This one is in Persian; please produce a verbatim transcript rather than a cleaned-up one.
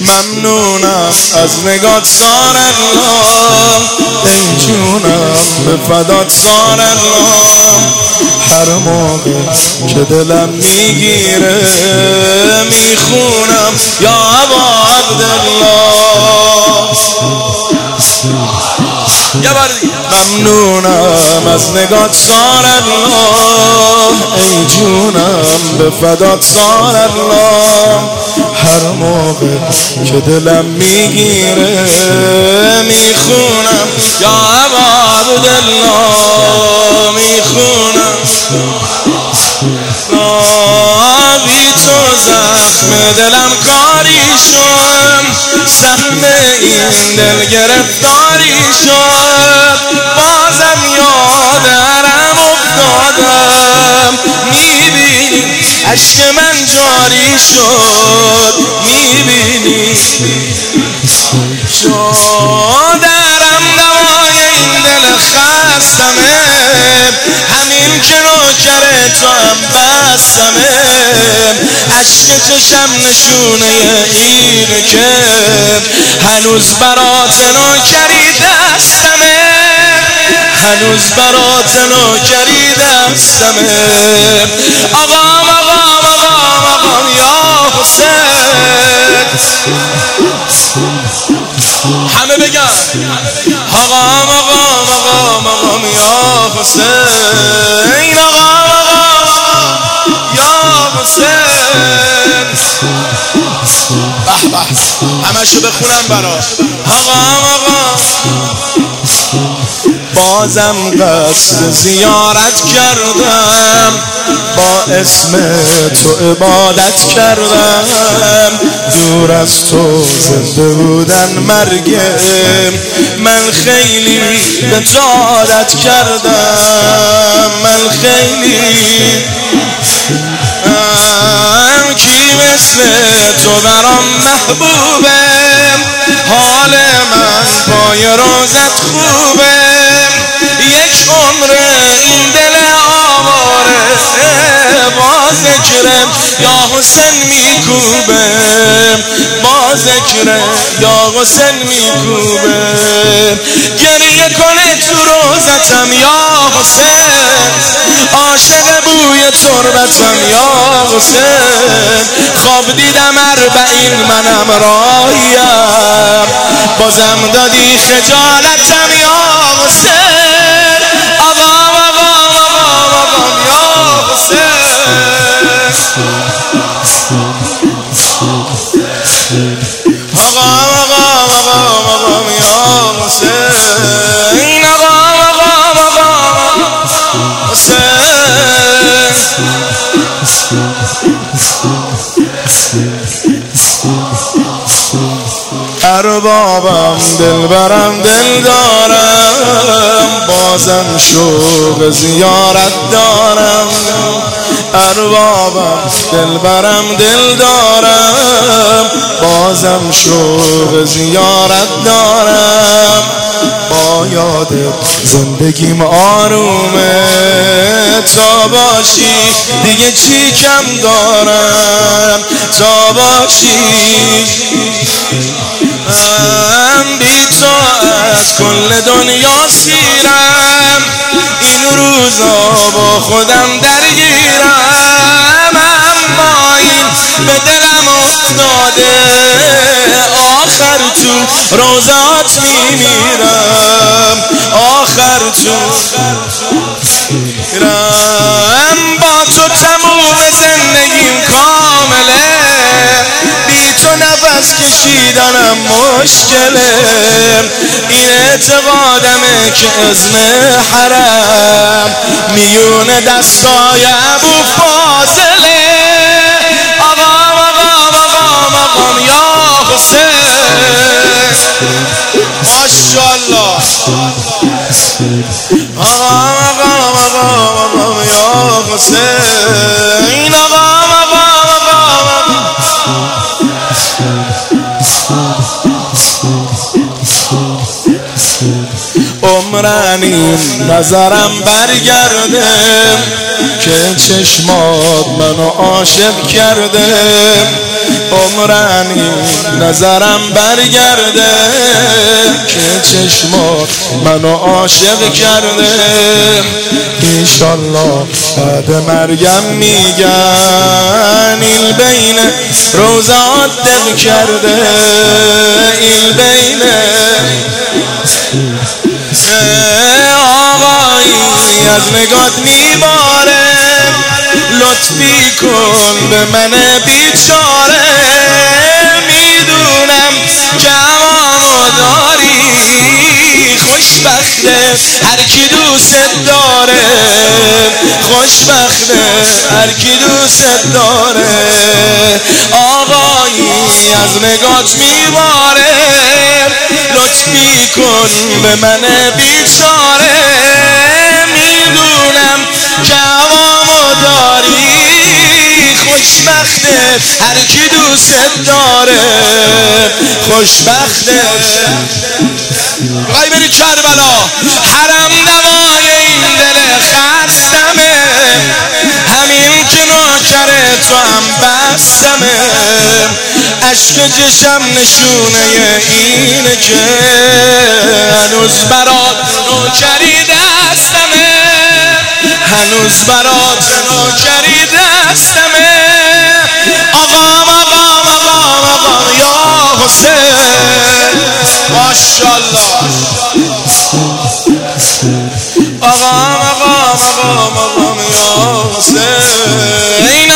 ممنونم از نگات سار الله، ای جونم به فدات سار الله. هر موقع که دلم میگیره میخونم یا ابا عبدالله. ممنونم از نگات سار الله، ای جونم به فدات سار الله. هر موقع که دلم میگیره میخونم یا ابا عبدالله، میخونم بی تو زخم دلم کاری شد، سهم این دل گرفتاری شد. بازم یادم افتادم، میبینی عشق من جاری شد، میبینی شدرم دوای این دل خستمه، همین که نوکر تو هم بستمه. عشق چشم نشونه اینه که هنوز برات نوکری دستمه، هنوز برات نوکری دستمه. آقام آقام آقام آقام یا حسین، همه بگن آقام آقام آقام آقام یا حسین، آقام آقام یا حسین. به به همشو بخونم برات. آقام آقام بازم قصد زیارت کردم، با اسم تو عبادت کردم. دور از تو زنده بودن مرگم، من خیلی به تو عادت کردم، من خیلی کی مثل تو برام محبوبه. حال من پای روزت خوبه، یک عمر این دل آواره با ذکرم یا حسین میکوبه، با ذکرم یا حسین میکوبه. گریه کنه تو روزتم یا حسین، عاشق بوی تربتم یا حسین. خواب دیدم اربعین منم راهیم، بازم دادی خجالتم یا حسین. آقام آقام آقام آقام یا حسین، آقام آقام آقام آقام یا حسین، آقام آقام آقام حسین. اربابم دلبرم دل دارم، بازم شوق زیارت دارم. اربابم دلبرم دل دارم، بازم شوق زیارت دارم. با یاد زندگیم آرومه، تا باشی دیگه چی کم دارم، تا باشی من بی تو از کل دنیا سیرم. این روزا با خودم درگیرم، اما این به دلم افتاده، آخر تو روزات میمیرم، آخر تو میرم. با تو تموم زندگیم کامله، بی تو نفس کشیدنم مشکله. این اعتقادمه که اذن حرم میون دستای ابو فاضله. آقام آقام آقام آقام یا حسین، ماشاءالله. آقام آقام آقام آقام یا حسین، آقام آقام آقام. عمرنی نظرم برگرده که چشمات منو عاشق کرده. عمرنی نظرم برگرده که چشمات منو عاشق کرده. ایشالله بعد مرگم میگن این بین روزات دق کرده، این بین آقایی از نگات میباره، لطفی کن به من بیچاره. میدونم که امامو داری، خوشبخته هر کی دوست داره، خوشبخته هر کی دوست داره. آقایی از نگات میباره، لطفی کن به من بیچاره. میدونم که امامو داری، خوشبخته هر کی دوست داره، خوشبخته. بخوای بری کربلا، حرم دوای این دل خستمه، همین که نوکر تو هم بستمه. عشق چشم نشونه اینه که هنوز برات نوکری دستمه، هنوز برات نوکری دستمه. آقام آقام آقام آقام یا حسین، ماشاءالله. آقام آقام آقام آقام یا حسین.